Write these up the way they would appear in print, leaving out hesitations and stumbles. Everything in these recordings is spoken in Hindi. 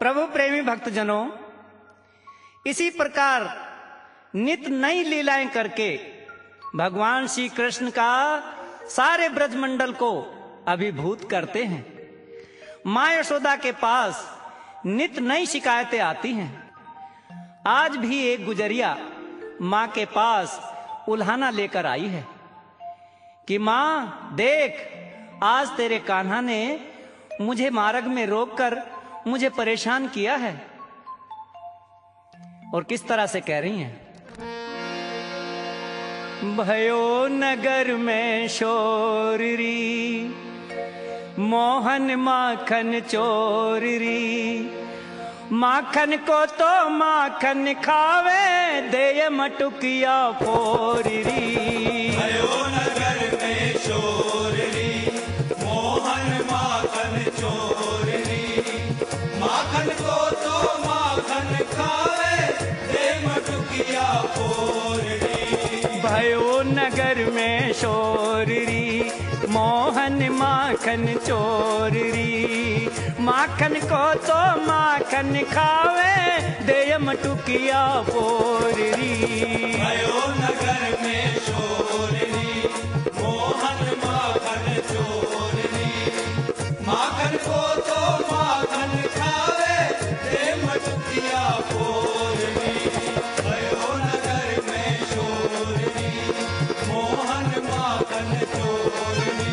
प्रभु प्रेमी भक्तजनों, इसी प्रकार नित नई लीलाएं करके भगवान श्री कृष्ण का सारे ब्रजमंडल को अभिभूत करते हैं। मां यशोदा के पास नित नई शिकायतें आती हैं। आज भी एक गुजरिया मां के पास उल्हाना लेकर आई है कि मां देख, आज तेरे कान्हा ने मुझे मार्ग में रोककर मुझे परेशान किया है। और किस तरह से कह रही हैं, भयो नगर में शोररी, मोहन माखन चोररी, माखन को तो माखन खावे, दे मटुकिया फोररी। भयो नगर में शोररी, मोहन माखन चोररी, माखन को तो माखन खावे, दे मटुकिया फोररी। भयो नगर में शोररी, मोहन माखन चोररी, माखन को तो माखन खावे, दे मटुकिया फोररी। भयो नगर में शोररी, मोहन माखन चोररी, माखन को तो माखन खावे, दे मटुकिया फोररी। भयो नगर में शोररी, मोहन माखन चोररी।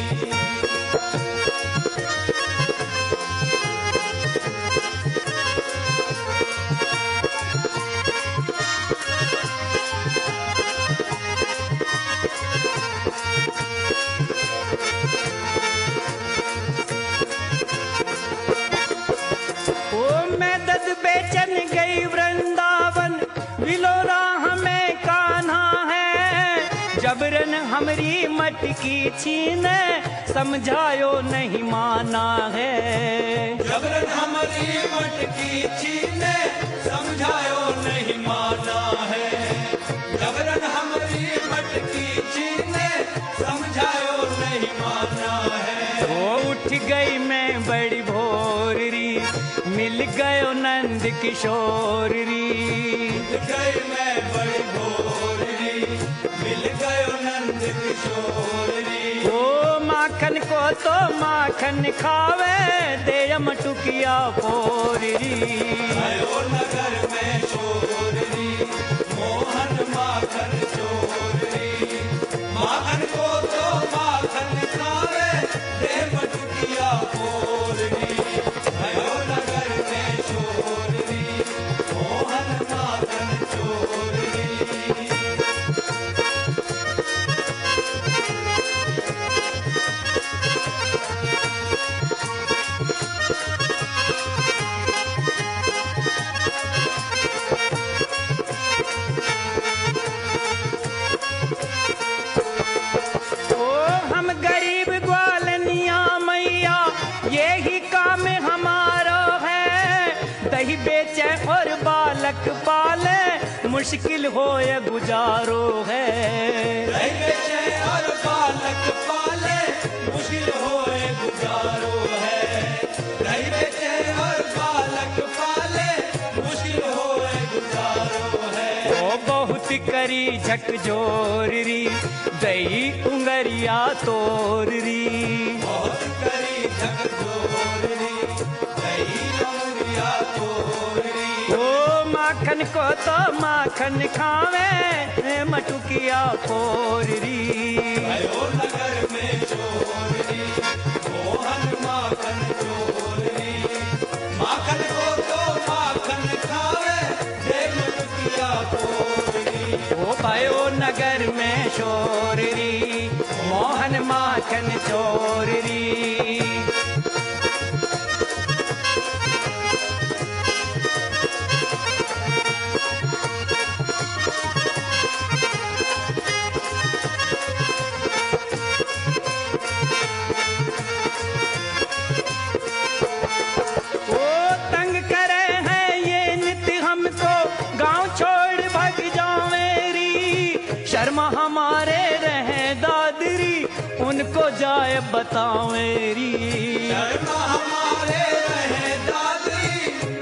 बेचन गई वृंदावन, विलोरा हमें कान्हा है, जबरन हमरी मटकी छीने, समझायो नहीं माना है। जबरन हमारी मटकी छीने, समझायो नहीं माना है। जबरन हमारी मटकी छीने, समझायो नहीं माना है। वो उठ गई मैं बड़ी भोररी, मिल गयो नंद किशोररी। मिल गई मैं बड़ी भोररी, मिल गयो नंद किशोररी। ओ माखन को तो माखन खावे, दे मटुकिया फोररी। भयो नगर में शोररी, मोहन माखन चोररी, माखन को तो माखन खावे, दे मटुकिया फोररी। भयो नगर में शोररी, मोहन माखन चोररी। और बालक पाले, मुश्किल हो ये गुजारो है। दही बेचे और बालक पाले, मुश्किल हो ये गुजारो है। दही बेचे और बालक पाले, मुश्किल हो ये गुजारो है। ओ बहुत करी झकझोररी, दही उंगरिया तोररी। बहुत करी झकझोररी, दही उंगरिया तोररी। माखन को तो माखन खावे, मटुकिया फोररी। भयो नगर में शोररी, मोहन माखन चोररी, माखन को तो माखन खावे, दे मटुकिया फोररी। ओ भयो नगर में शोररी, मोहन माखन चोररी। शर्मा हमारे रहे दादरी, उनको जाए बताओ मेरी। शर्मा हमारे रहे दादरी,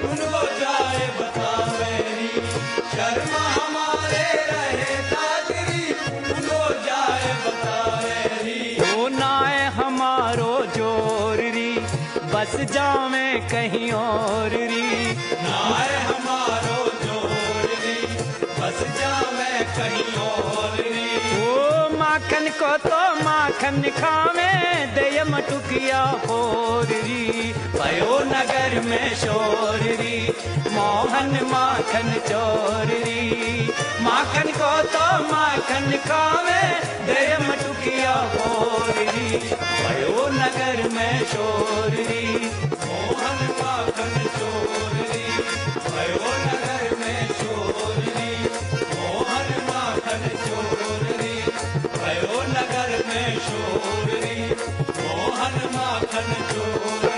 शोर री, बस जावे कहीं और री। नाय हमारो जोर री, बस जावे कहीं और री। ओ माखन को तो माखन खावे, दय मटुकिया फोर री। भयो नगर में शोर री, मोहन माखन चोर री। माखन को तो माखन खावे, दय मटुकिया फोर री। भयो नगर में शोर री, मोहन माखन चोर री। भयो नगर में शोर री, मोहन माखन चोर री। भयो नगर में शोर री, मोहन माखन चोर